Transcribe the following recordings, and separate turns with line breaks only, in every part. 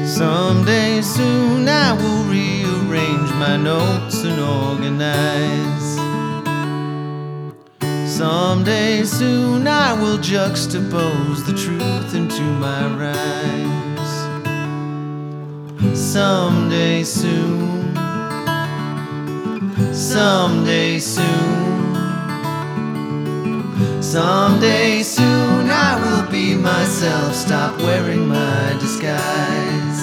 Someday soon I will rearrange my notes and organize. Someday soon I will juxtapose the truth into my rhymes. Someday soon, someday soon, someday soon I will be myself, stop wearing my disguise.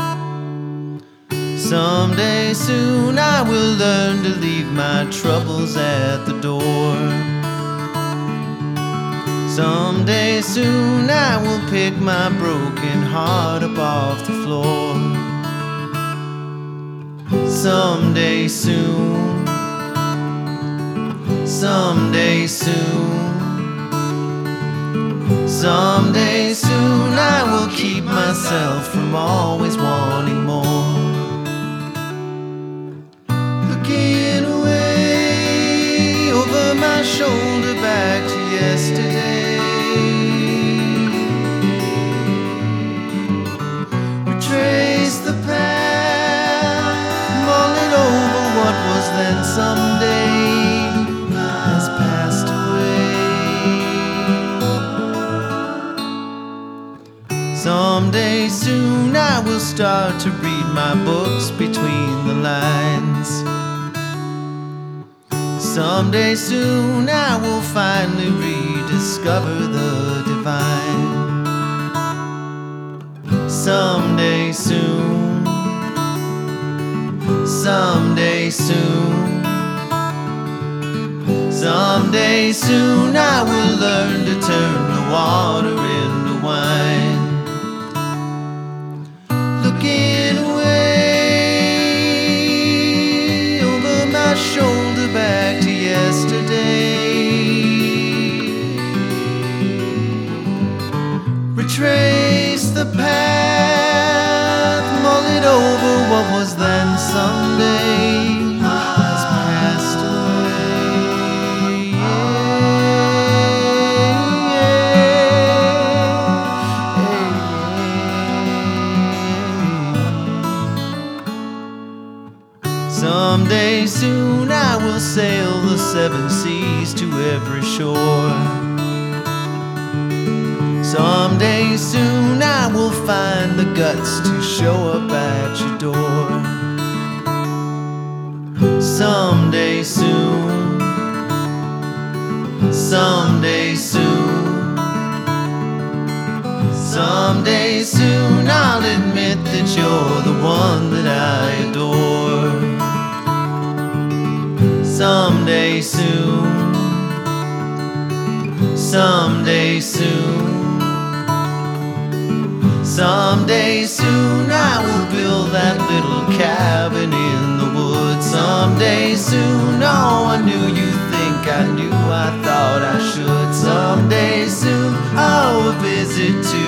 Someday soon I will learn to leave my troubles at the door. Someday soon I will pick my broken heart up off the floor. Someday soon, someday soon, someday soon I will keep myself from always wanting more. Looking away over my shoulder back to yesterday, retrace the path, mull it over what was then someday has passed away. Someday soon I will start to read my books between the lines. Someday soon I will finally rediscover the divine. Someday soon, someday soon, someday soon I will learn to turn the water into wine. Looking away over my shoulder back to yesterday, retrace the path, mull it over what was then someday has passed away. Someday soon I will sail the 7 seas to every shore. Someday soon I will find the guts to show up at your door. Someday soon, someday soon, someday soon I'll admit that you're the one that I adore. Someday soon, someday soon, someday soon I will build that little cabin in the woods. Someday soon, oh, I knew you think I knew, I thought I should. Someday soon I'll visit to